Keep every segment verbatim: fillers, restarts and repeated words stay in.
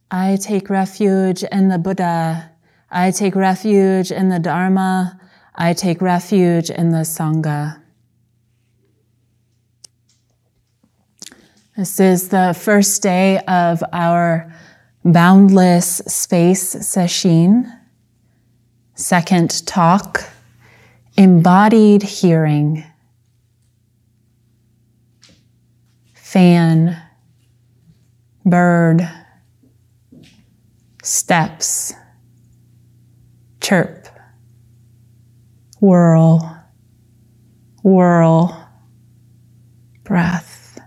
I take refuge in the Buddha. I take refuge in the Dharma. I take refuge in the Sangha. This is the first day of our Boundless Space session. Second talk, Embodied Hearing. Fan, bird, steps, chirp, whirl, whirl, breath.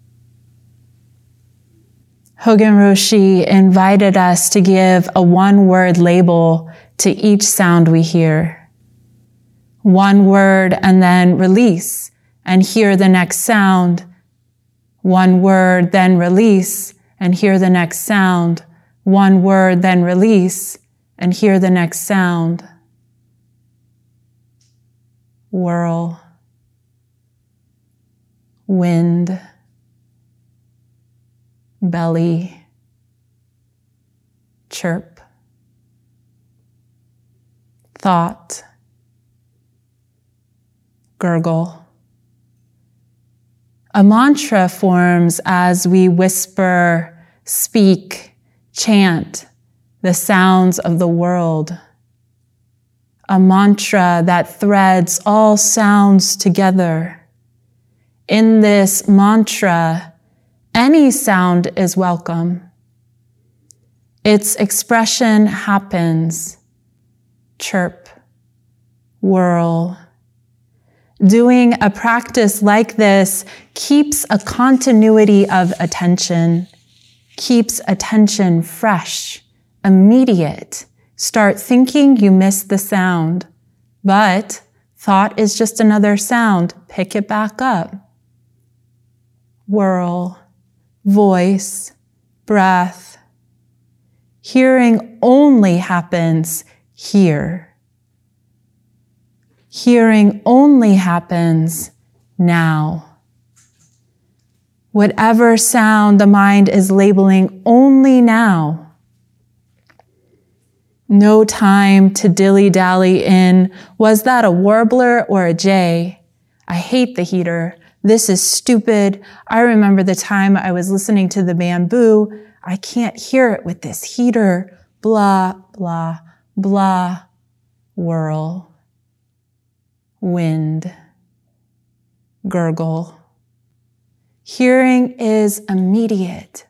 Hogen Roshi invited us to give a one-word label to each sound we hear. One word and then release and hear the next sound. One word, then release and hear the next sound. One word, then release and hear the next sound. Whirl, wind, belly, chirp, thought, gurgle. A mantra forms as we whisper, speak, chant the sounds of the world. A mantra that threads all sounds together. In this mantra, any sound is welcome. Its expression happens. Chirp, whirl. Doing a practice like this keeps a continuity of attention, keeps attention fresh, immediate. Start thinking you missed the sound, but thought is just another sound. Pick it back up. Whirl, voice, breath. Hearing only happens here. Hearing only happens now. Whatever sound the mind is labeling only now. No time to dilly-dally in, was that a warbler or a jay? I hate the heater. This is stupid. I remember the time I was listening to the bamboo. I can't hear it with this heater. Blah, blah, blah. Whirl. Wind, gurgle. Hearing is immediate.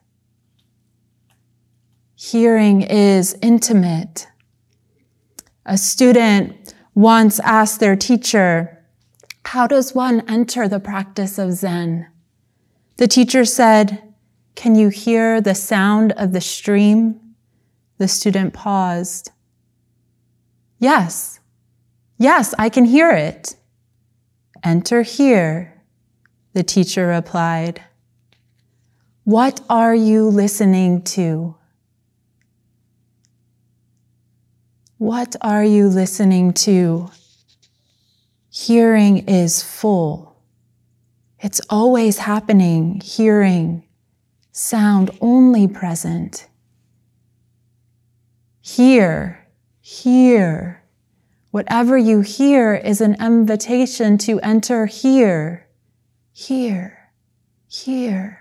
Hearing is intimate. A student once asked their teacher, how does one enter the practice of Zen? The teacher said, can you hear the sound of the stream? The student paused. Yes. Yes, I can hear it. Enter here, the teacher replied. What are you listening to? What are you listening to? Hearing is full. It's always happening, hearing, sound only present. Hear, hear. Whatever you hear is an invitation to enter here, here, here.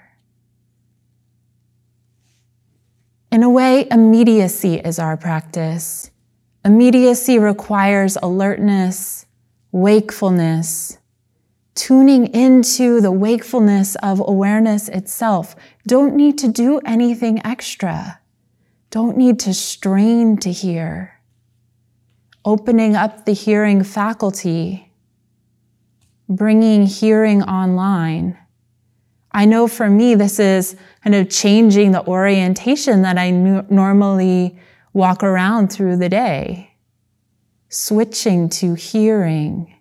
In a way, immediacy is our practice. Immediacy requires alertness, wakefulness, tuning into the wakefulness of awareness itself. Don't need to do anything extra. Don't need to strain to hear. Opening up the hearing faculty, bringing hearing online. I know for me, this is kind of changing the orientation that I n- normally walk around through the day. Switching to hearing.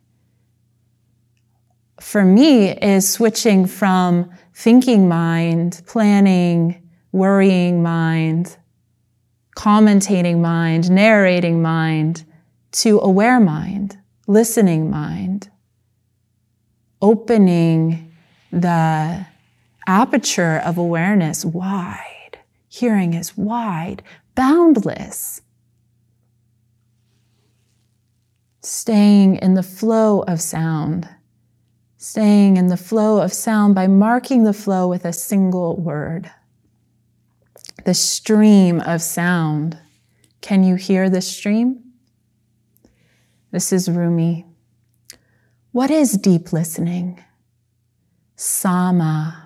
For me, is switching from thinking mind, planning, worrying mind, commentating mind, narrating mind, to aware mind, listening mind, opening the aperture of awareness wide, Hearing is wide, boundless. Staying in the flow of sound. Staying in the flow of sound by marking the flow with a single word. The stream of sound. Can you hear the stream? This is Rumi. What is deep listening? Sama.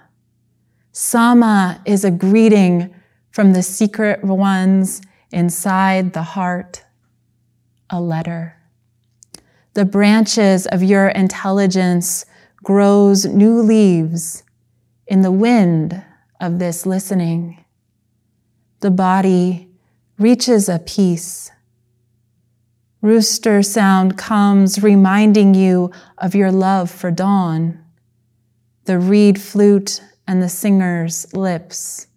Sama is a greeting from the secret ones inside the heart, a letter. The branches of your intelligence grows new leaves in the wind of this listening. The body reaches a peace. Rooster sound comes reminding you of your love for dawn, the reed flute and the singer's lips.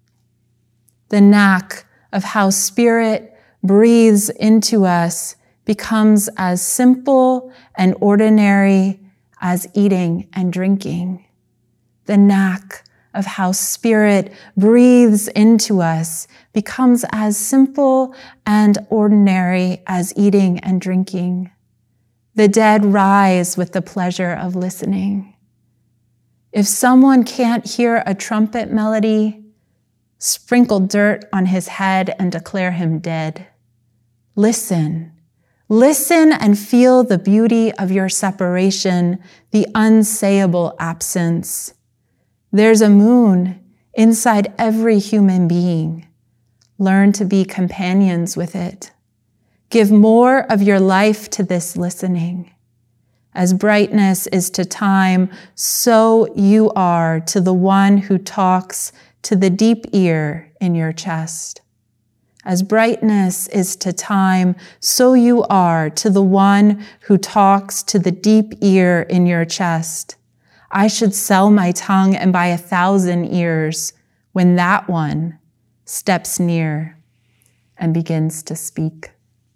The knack of how spirit breathes into us becomes as simple and ordinary as eating and drinking. The knack of how spirit breathes into us becomes as simple and ordinary as eating and drinking. The dead rise with the pleasure of listening. If someone can't hear a trumpet melody, sprinkle dirt on his head and declare him dead. Listen. Listen and feel the beauty of your separation, the unsayable absence. There's a moon inside every human being. Learn to be companions with it. Give more of your life to this listening. As brightness is to time, so you are to the one who talks to the deep ear in your chest. As brightness is to time, so you are to the one who talks to the deep ear in your chest. I should sell my tongue and buy a thousand ears when that one steps near and begins to speak.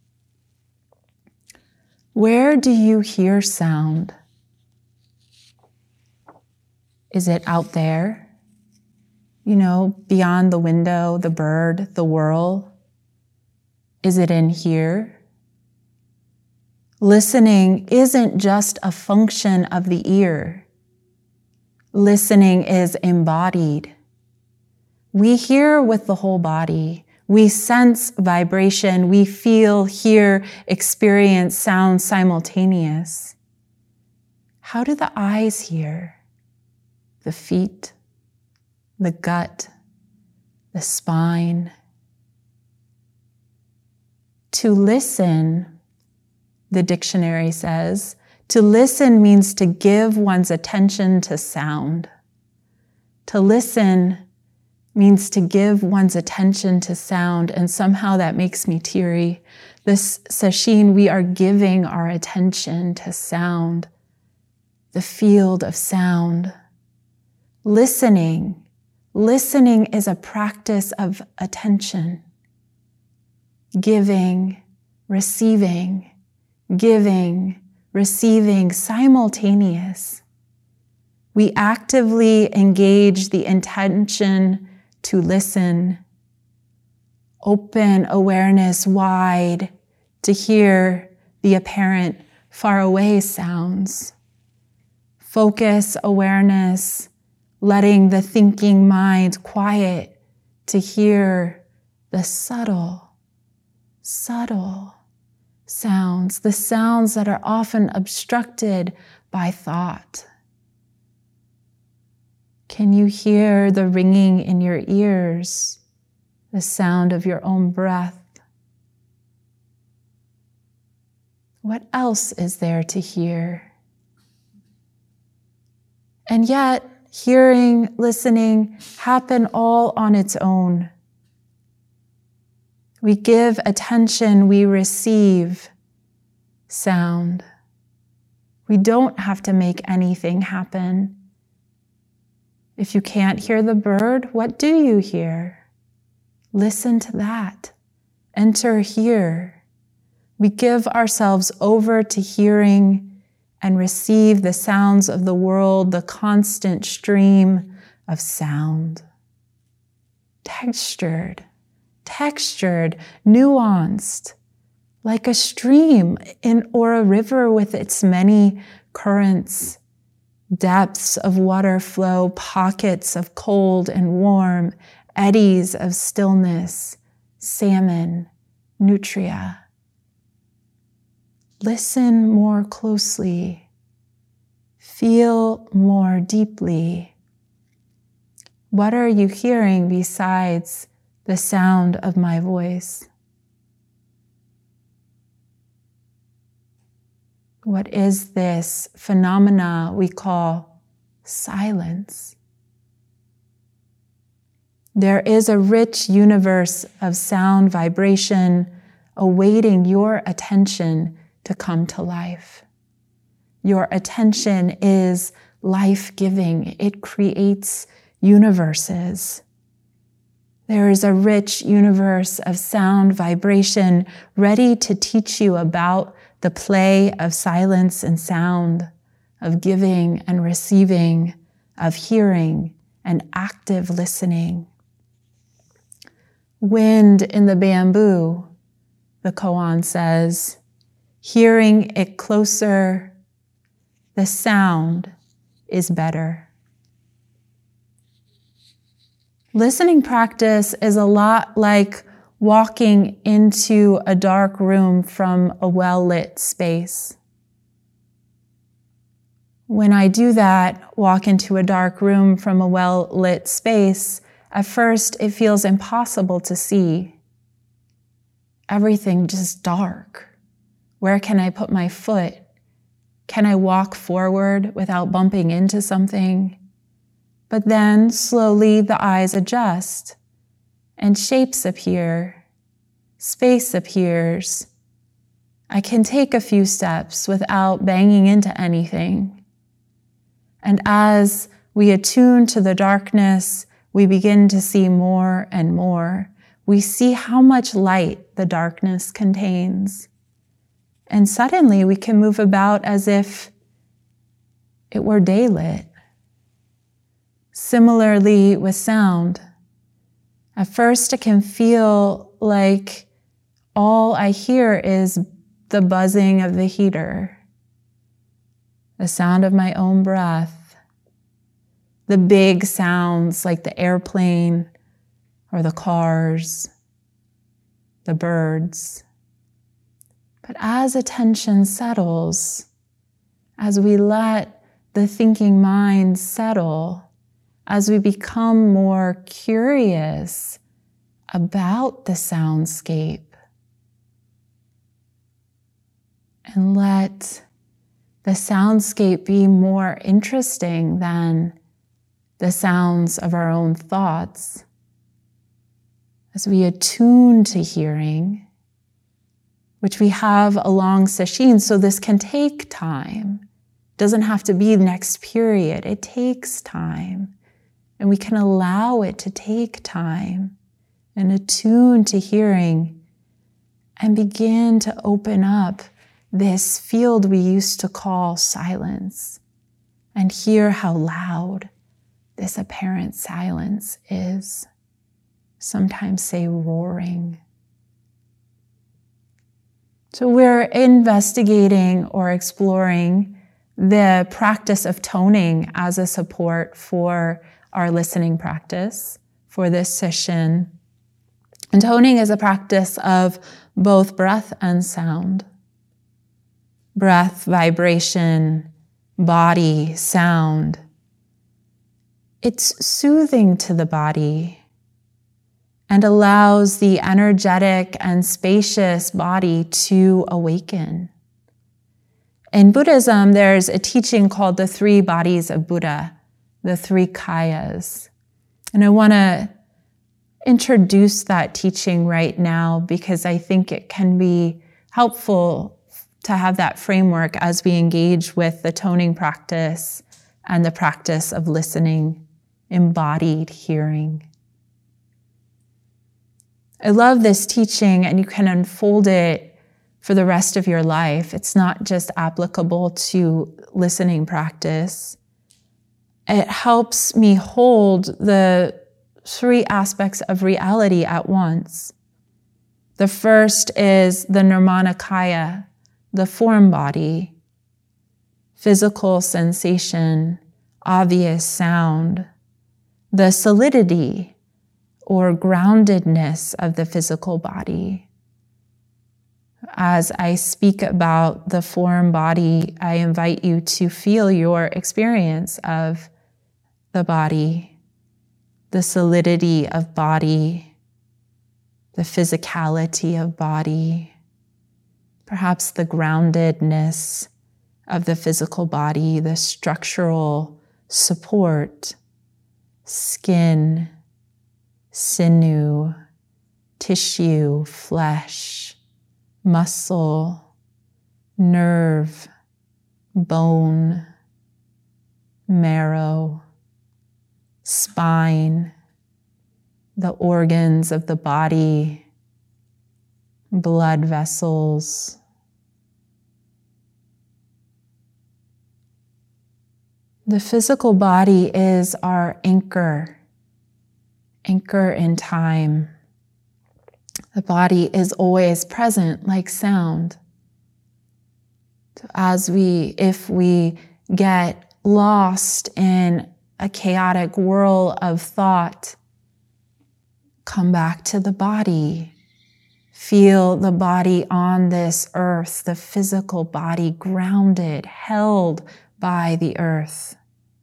Where do you hear sound? Is it out there? You know, beyond the window, the bird, the whirl? Is it in here? Listening isn't just a function of the ear. Listening is embodied. We hear with the whole body. We sense vibration. We feel, hear, experience sound simultaneous. How do the eyes hear? The feet, the gut, the spine. To listen, the dictionary says, to listen means to give one's attention to sound. To listen means to give one's attention to sound, and somehow that makes me teary. This sesshin, we are giving our attention to sound, the field of sound. Listening, listening is a practice of attention. Giving, receiving, giving, receiving, simultaneous. We actively engage the intention to listen. Open awareness wide to hear the apparent far away sounds. Focus awareness, letting the thinking mind quiet to hear the subtle Subtle sounds, the sounds that are often obstructed by thought. Can you hear the ringing in your ears, the sound of your own breath? What else is there to hear? And yet, hearing, listening happen all on its own. We give attention, we receive sound. We don't have to make anything happen. If you can't hear the bird, what do you hear? Listen to that. Enter here. We give ourselves over to hearing and receive the sounds of the world, the constant stream of sound. textured, textured, nuanced, like a stream in or a river with its many currents, depths of water flow, pockets of cold and warm, eddies of stillness, salmon, nutria. Listen more closely. Feel more deeply. What are you hearing besides the sound of my voice? What is this phenomena we call silence? There is a rich universe of sound vibration awaiting your attention to come to life. Your attention is life-giving. It creates universes. There is a rich universe of sound vibration ready to teach you about the play of silence and sound, of giving and receiving, of hearing and active listening. Wind in the bamboo, the koan says, hearing it closer, the sound is better. Listening practice is a lot like walking into a dark room from a well-lit space. When I do that, walk into a dark room from a well-lit space, at first it feels impossible to see. Everything just dark. Where can I put my foot? Can I walk forward without bumping into something? But then slowly the eyes adjust and shapes appear, space appears. I can take a few steps without banging into anything. And as we attune to the darkness, we begin to see more and more. We see how much light the darkness contains. And suddenly we can move about as if it were daylit. Similarly with sound. At first it can feel like all I hear is the buzzing of the heater, the sound of my own breath, the big sounds like the airplane or the cars, the birds. But as attention settles, as we let the thinking mind settle, as we become more curious about the soundscape, and let the soundscape be more interesting than the sounds of our own thoughts, as we attune to hearing, which we have along sesshin, so this can take time. It doesn't have to be next period. It takes time. And we can allow it to take time and attune to hearing and begin to open up this field we used to call silence and hear how loud this apparent silence is. Sometimes say roaring. So we're investigating or exploring the practice of toning as a support for our listening practice for this session. And toning is a practice of both breath and sound. Breath, vibration, body, sound. It's soothing to the body and allows the energetic and spacious body to awaken. In Buddhism, there's a teaching called the three bodies of Buddha, the three kayas. And I want to introduce that teaching right now because I think it can be helpful to have that framework as we engage with the toning practice and the practice of listening, embodied hearing. I love this teaching, and you can unfold it for the rest of your life. It's not just applicable to listening practice. It helps me hold the three aspects of reality at once. The first is the Nirmanakaya, the form body, physical sensation, obvious sound, the solidity or groundedness of the physical body. As I speak about the form body, I invite you to feel your experience of the body, the solidity of body, the physicality of body, perhaps the groundedness of the physical body, the structural support, skin, sinew, tissue, flesh, muscle, nerve, bone, marrow, spine, the organs of the body, blood vessels. The physical body is our anchor, anchor in time. The body is always present like sound. So as we, if we get lost in a chaotic whirl of thought, come back to the body. Feel the body on this earth, the physical body grounded, held by the earth.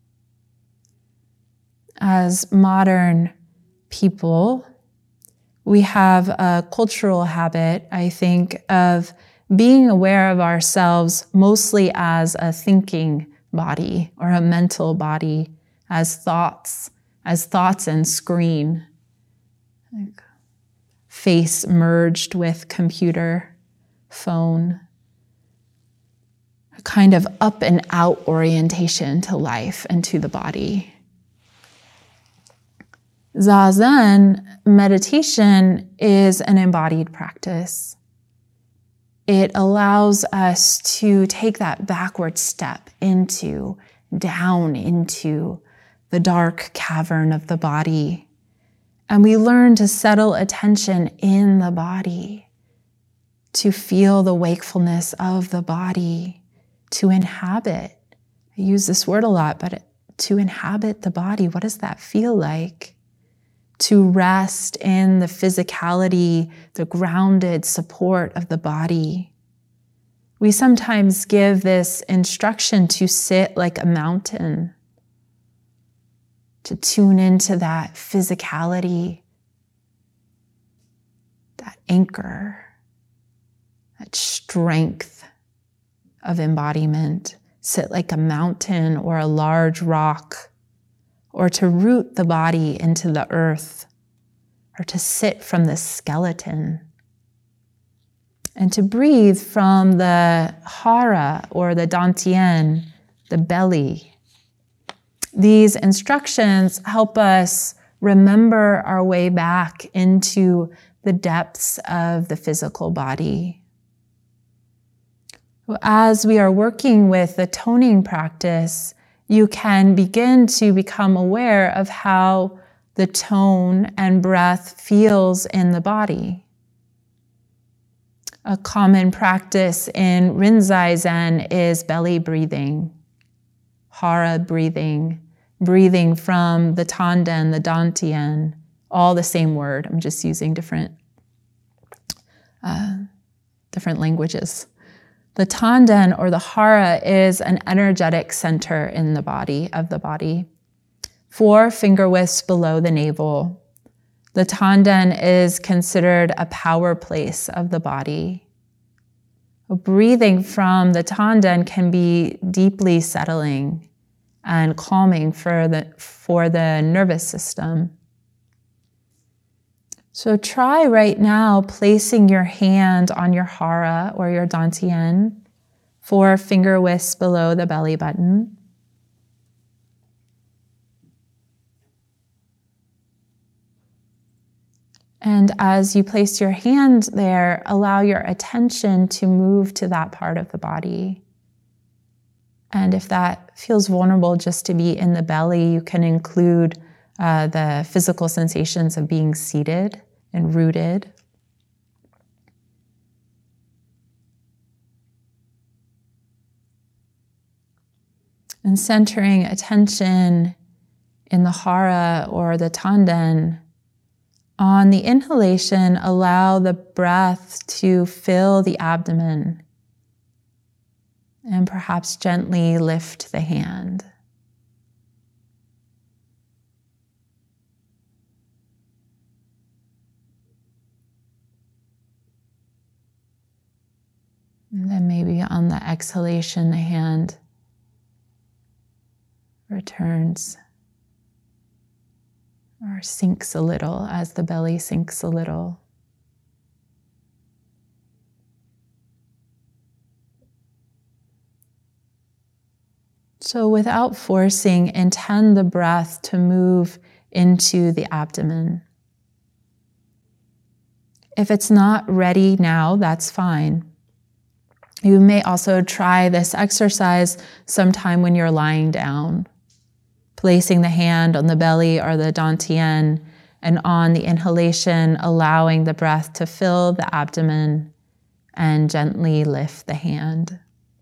As modern people, we have a cultural habit, I think, of being aware of ourselves mostly as a thinking body or a mental body, as thoughts, as thoughts and screen, like face merged with computer, phone, a kind of up and out orientation to life and to the body. Zazen meditation is an embodied practice. It allows us to take that backward step into, down into the dark cavern of the body. And we learn to settle attention in the body, to feel the wakefulness of the body, to inhabit. I use this word a lot, but to inhabit the body, what does that feel like? To rest in the physicality, the grounded support of the body. We sometimes give this instruction to sit like a mountain, to tune into that physicality, that anchor, that strength of embodiment. Sit like a mountain or a large rock, or to root the body into the earth, or to sit from the skeleton, and to breathe from the hara or the dantian, the belly. These instructions help us remember our way back into the depths of the physical body. As we are working with the toning practice, you can begin to become aware of how the tone and breath feels in the body. A common practice in Rinzai Zen is belly breathing, hara breathing, breathing from the tanden, the dantian, all the same word. I'm just using different, uh, different languages. The tanden or the hara is an energetic center in the body, of the body. Four finger widths below the navel. The tanden is considered a power place of the body. Breathing from the tanden can be deeply settling and calming for the, for the nervous system. So try right now placing your hand on your hara or your dantian, four finger widths below the belly button. And as you place your hand there, allow your attention to move to that part of the body. And if that feels vulnerable just to be in the belly, you can include uh, the physical sensations of being seated and rooted. And centering attention in the hara or the tanden. On the inhalation, allow the breath to fill the abdomen and perhaps gently lift the hand. And then maybe on the exhalation, the hand returns or sinks a little as the belly sinks a little. So without forcing, intend the breath to move into the abdomen. If it's not ready now, that's fine. You may also try this exercise sometime when you're lying down, placing the hand on the belly or the dantian, and on the inhalation, allowing the breath to fill the abdomen and gently lift the hand.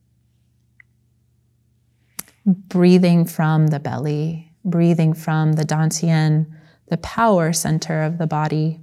Breathing from the belly, breathing from the dantian, the power center of the body.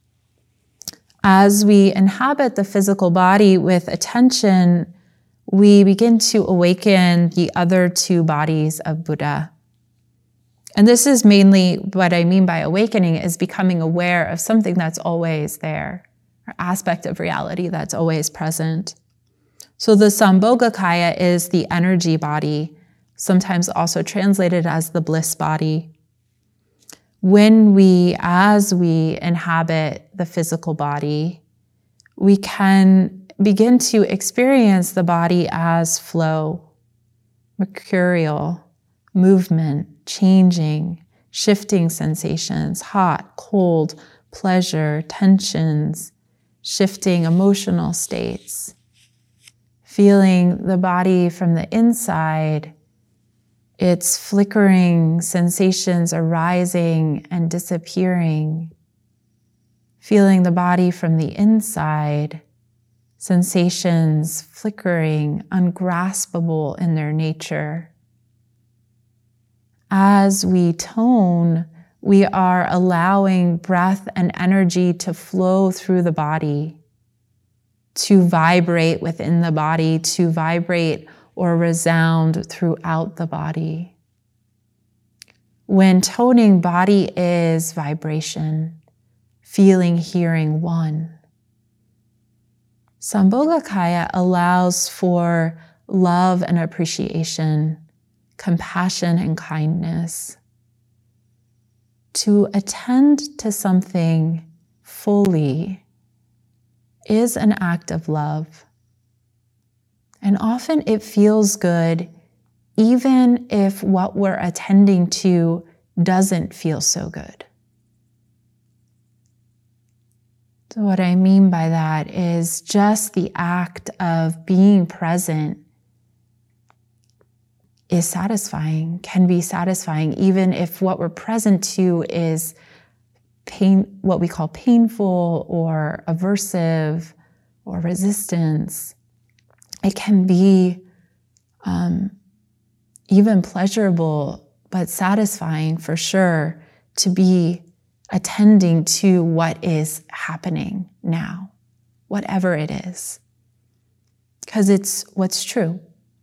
As we inhabit the physical body with attention, we begin to awaken the other two bodies of Buddha. And this is mainly what I mean by awakening, is becoming aware of something that's always there, or aspect of reality that's always present. So the Sambhogakaya is the energy body, sometimes also translated as the bliss body. When we, as we inhabit the physical body, we can begin to experience the body as flow, mercurial, movement, changing, shifting sensations, hot, cold, pleasure, tensions, shifting emotional states, feeling the body from the inside, its flickering sensations arising and disappearing, feeling the body from the inside, sensations flickering, ungraspable in their nature. As we tone, we are allowing breath and energy to flow through the body, to vibrate within the body, to vibrate or resound throughout the body. When toning, body is vibration, feeling, hearing one. Sambhogakaya allows for love and appreciation, compassion and kindness. To attend to something fully is an act of love. And often it feels good, even if what we're attending to doesn't feel so good. So what I mean by that is just the act of being present is satisfying, can be satisfying, even if what we're present to is pain, what we call painful or aversive or resistance. It can be um, even pleasurable, but satisfying for sure to be attending to what is happening now, whatever it is, because it's what's true.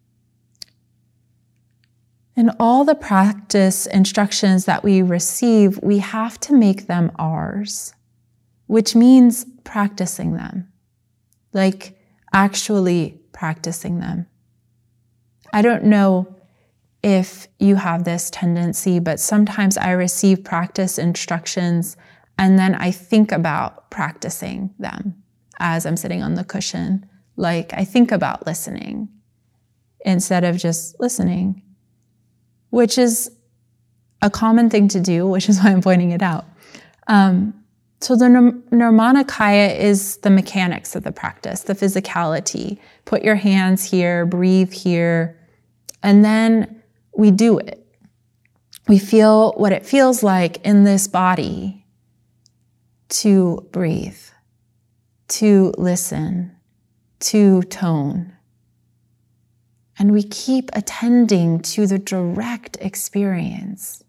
In all the practice instructions that we receive, we have to make them ours, which means practicing them, like actually practicing them. I don't know if you have this tendency, but sometimes I receive practice instructions and then I think about practicing them as I'm sitting on the cushion. Like I think about listening instead of just listening, which is a common thing to do, which is why I'm pointing it out. Um, so the Nirmanakaya is the mechanics of the practice, the physicality. Put your hands here, breathe here, and then we do it. we feel what it feels like in this body to breathe, to listen, to tone. And we keep attending to the direct experience,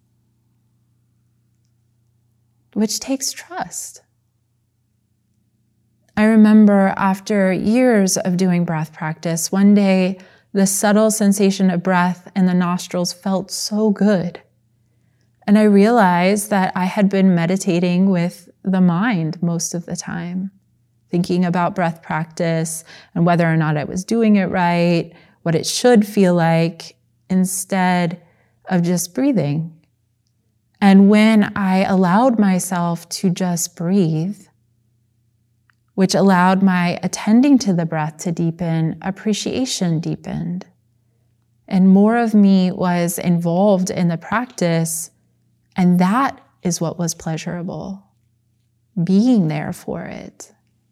which takes trust. I remember after years of doing breath practice, one day the subtle sensation of breath in the nostrils felt so good. And I realized that I had been meditating with the mind most of the time, thinking about breath practice and whether or not I was doing it right, what it should feel like, instead of just breathing. And when I allowed myself to just breathe, which allowed my attending to the breath to deepen, appreciation deepened. And more of me was involved in the practice, and that is what was pleasurable, being there for it.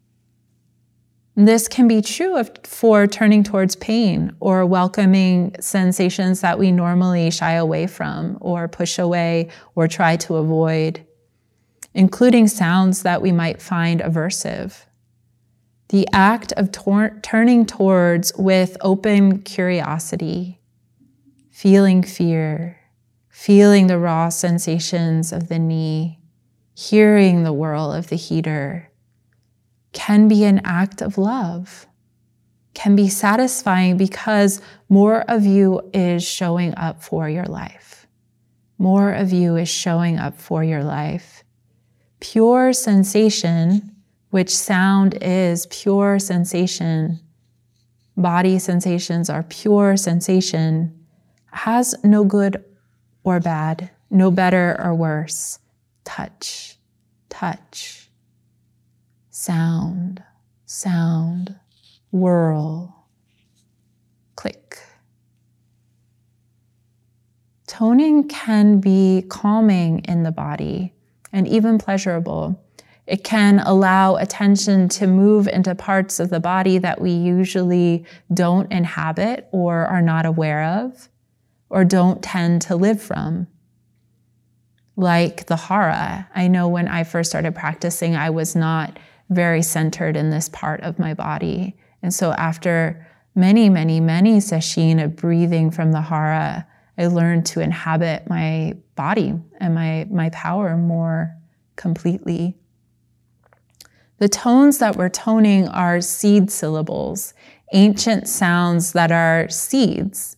This can be true of, for turning towards pain or welcoming sensations that we normally shy away from or push away or try to avoid, including sounds that we might find aversive. The act of tor- turning towards with open curiosity, feeling fear, feeling the raw sensations of the knee, hearing the whirl of the heater, can be an act of love, can be satisfying because more of you is showing up for your life. More of you is showing up for your life. Pure sensation, which sound is pure sensation, body sensations are pure sensation, has no good or bad, no better or worse. Touch, touch. Sound, sound, whirl, click. Toning can be calming in the body and even pleasurable. It can allow attention to move into parts of the body that we usually don't inhabit or are not aware of or don't tend to live from. Like the hara. I know when I first started practicing, I was not very centered in this part of my body. And so after many, many, many sesshin of breathing from the hara, I learned to inhabit my body and my, my power more completely. The tones that we're toning are seed syllables, ancient sounds that are seeds,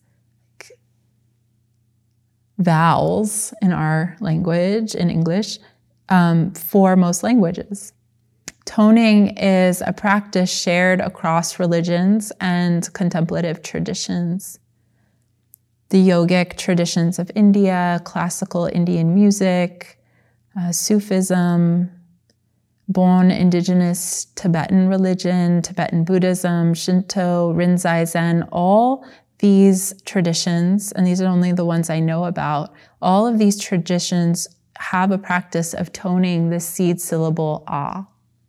vowels in our language, in English, um, for most languages. Toning is a practice shared across religions and contemplative traditions. The yogic traditions of India, classical Indian music, uh, Sufism, Bon indigenous Tibetan religion, Tibetan Buddhism, Shinto, Rinzai Zen, all these traditions, and these are only the ones I know about, all of these traditions have a practice of toning the seed syllable ah,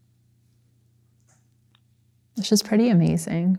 which is pretty amazing.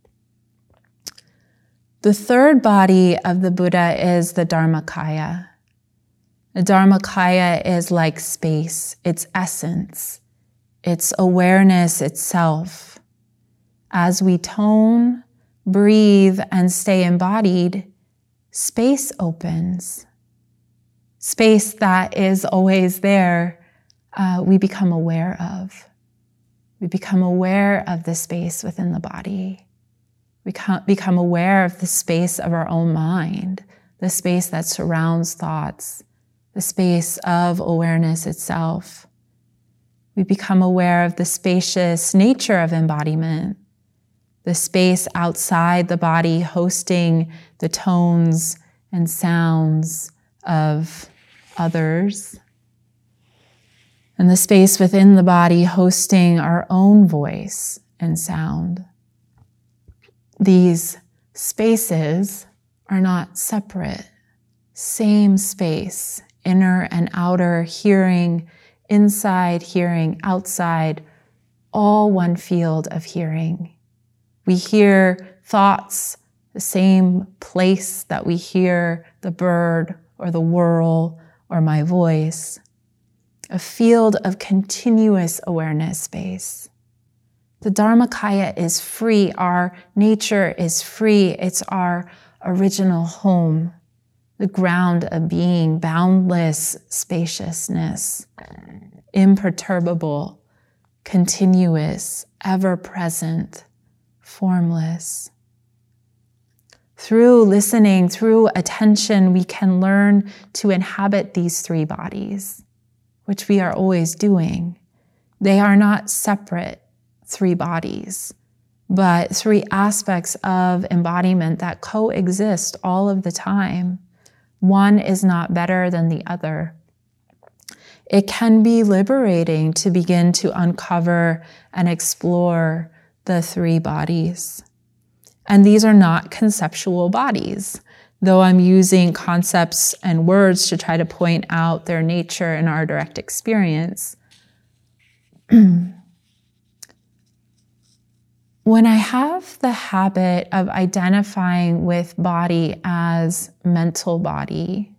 The third body of the Buddha is the Dharmakaya. The Dharmakaya is like space, its essence, its awareness itself. As we tone, breathe, and stay embodied, space opens. Space that is always there, uh, we become aware of. We become aware of the space within the body. We become aware of the space of our own mind, the space that surrounds thoughts, the space of awareness itself. We become aware of the spacious nature of embodiment, the space outside the body hosting the tones and sounds of others, and the space within the body hosting our own voice and sound. These spaces are not separate. Same space, inner and outer hearing, inside hearing, outside, all one field of hearing. We hear thoughts, the same place that we hear the bird or the whirl or my voice. A field of continuous awareness space. The Dharmakaya is free. Our nature is free. It's our original home, the ground of being, boundless spaciousness, imperturbable, continuous, ever-present, formless. Through listening, through attention, we can learn to inhabit these three bodies, which we are always doing. They are not separate three bodies, but three aspects of embodiment that coexist all of the time. One is not better than the other. It can be liberating to begin to uncover and explore the three bodies. And these are not conceptual bodies. Though I'm using concepts and words to try to point out their nature in our direct experience. When I have the habit of identifying with body as mental body,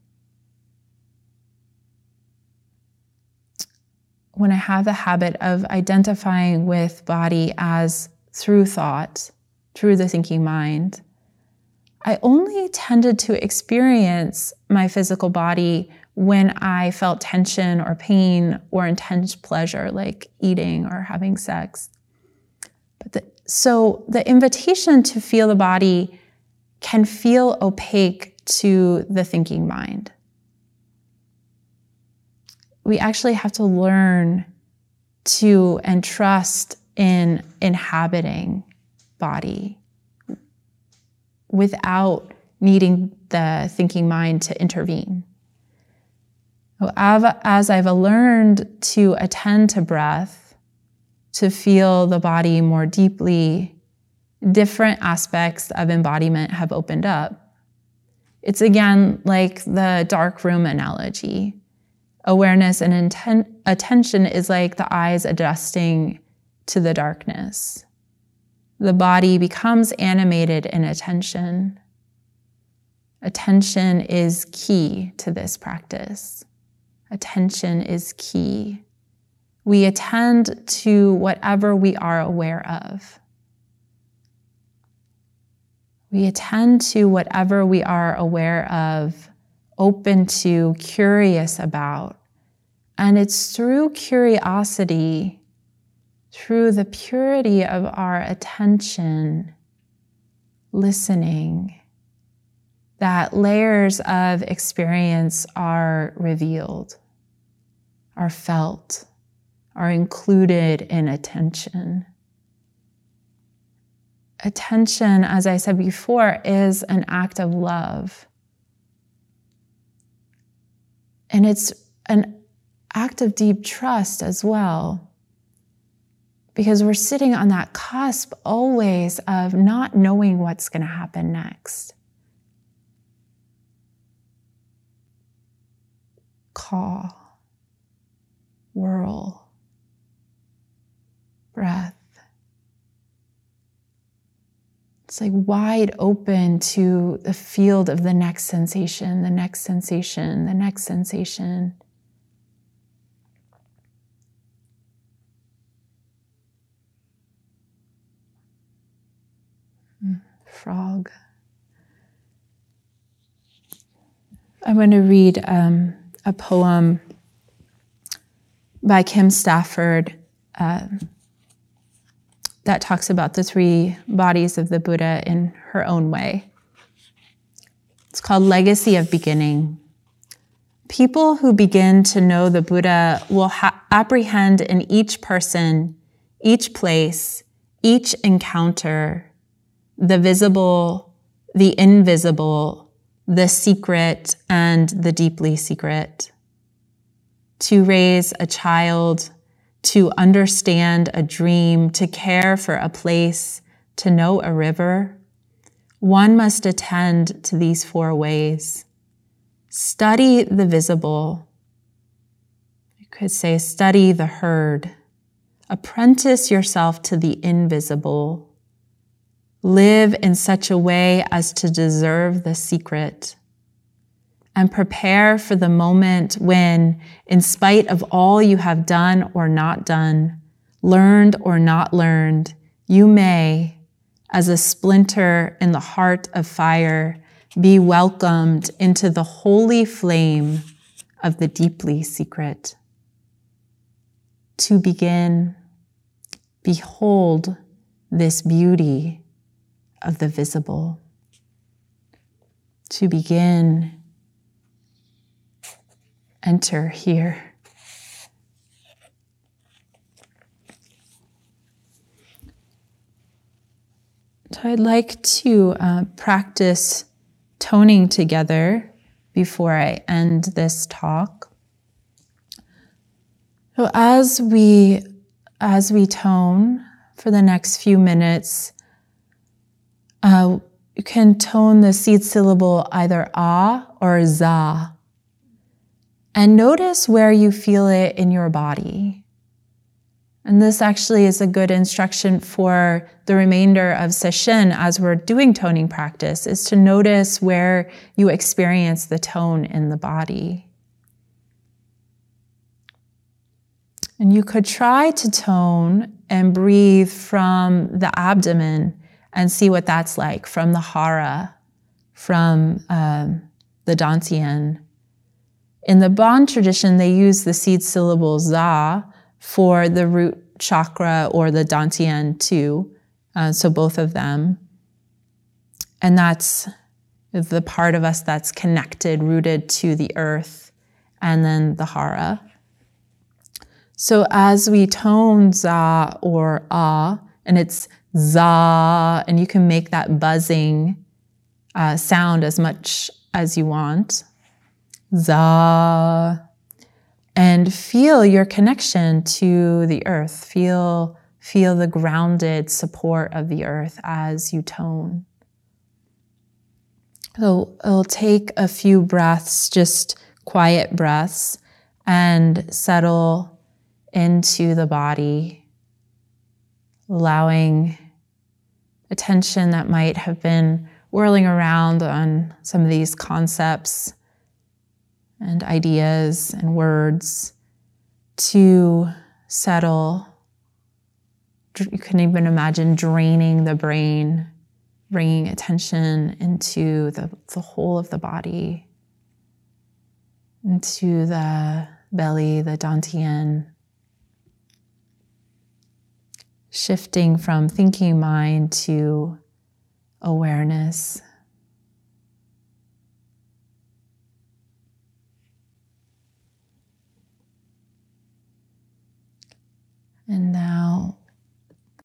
when I have the habit of identifying with body as through thought, through the thinking mind, I only tended to experience my physical body when I felt tension or pain or intense pleasure, like eating or having sex. But the, so the invitation to feel the body can feel opaque to the thinking mind. We actually have to learn to and trust in inhabiting body without needing the thinking mind to intervene. As I've learned to attend to breath, to feel the body more deeply, different aspects of embodiment have opened up. It's again like the dark room analogy. Awareness and inten- attention is like the eyes adjusting to the darkness. The body becomes animated in attention. Attention is key to this practice. Attention is key. We attend to whatever we are aware of. We attend to whatever we are aware of, open to, curious about. And it's through curiosity, through the purity of our attention, listening, that layers of experience are revealed, are felt, are included in attention. Attention, as I said before, is an act of love. And it's an act of deep trust as well. Because we're sitting on that cusp always of not knowing what's going to happen next. Call, whirl, breath. It's like wide open to the field of the next sensation, the next sensation, the next sensation. Frog. I'm going to read um, a poem by Kim Stafford uh, that talks about the three bodies of the Buddha in her own way. It's called Legacy of Beginning. People who begin to know the Buddha will ha- apprehend in each person, each place, each encounter, the visible, the invisible, the secret, and the deeply secret. To raise a child, to understand a dream, to care for a place, to know a river, one must attend to these four ways. Study the visible. You could say study the herd. Apprentice yourself to the invisible. Live in such a way as to deserve the secret. and prepare for the moment when, in spite of all you have done or not done, learned or not learned, you may, as a splinter in the heart of fire, be welcomed into the holy flame of the deeply secret. To begin, behold this beauty of the visible. To begin, enter here. So I'd like to uh, practice toning together before I end this talk. So as we as we tone for the next few minutes, uh, you can tone the seed syllable either ah or za, and notice where you feel it in your body. And this actually is a good instruction for the remainder of session as we're doing toning practice, is to notice where you experience the tone in the body. And you could try to tone and breathe from the abdomen and see what that's like, from the hara, from um, the dantian. In the Bon tradition, they use the seed syllable za for the root chakra or the dantian too, uh, so both of them. And that's the part of us that's connected, rooted to the earth, and then the hara. So as we tone za or ah, and it's za, and you can make that buzzing uh, sound as much as you want, za, and feel your connection to the earth. Feel, feel the grounded support of the earth as you tone. So it'll take a few breaths, just quiet breaths, and settle into the body, allowing attention that might have been whirling around on some of these concepts and ideas and words to settle. You can even imagine draining the brain, bringing attention into the, the whole of the body, into the belly, the dantian, shifting from thinking mind to awareness. And